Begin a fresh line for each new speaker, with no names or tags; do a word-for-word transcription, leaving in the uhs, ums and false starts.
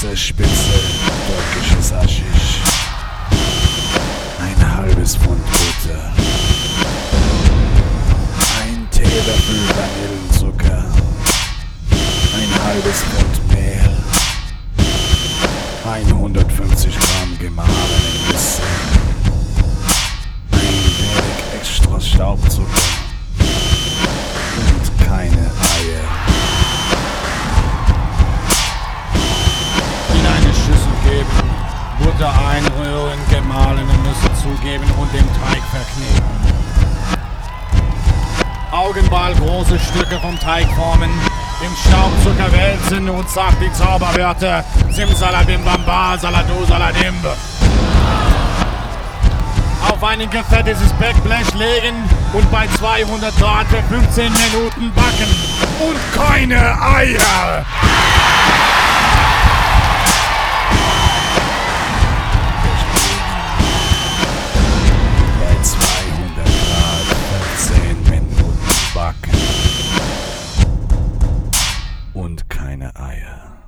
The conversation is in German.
große Spitze türkisches Haschisch, ein halbes Pfund Butter, ein Teelöffel Vanillenzucker, ein halbes Pfund Mehl, hundertfünfzig Gramm gemahlenen Nüsse, ein wenig extra Staubzucker und keine Eier.
In eine Schüssel geben, Butter einrühren, gemahlene Nüsse zugeben und den Teig verkneten. Augenball große Stücke vom Teig formen, im Staubzucker wälzen und sagt die Zauberwörter Simsalabim Bamba, Saladu Saladim. Auf ein gefettetes Backblech legen und bei zweihundert Grad für fünfzehn Minuten backen. Und keine Eier!
Bei zweihundert Grad fünfzehn Minuten backen. Und keine Eier.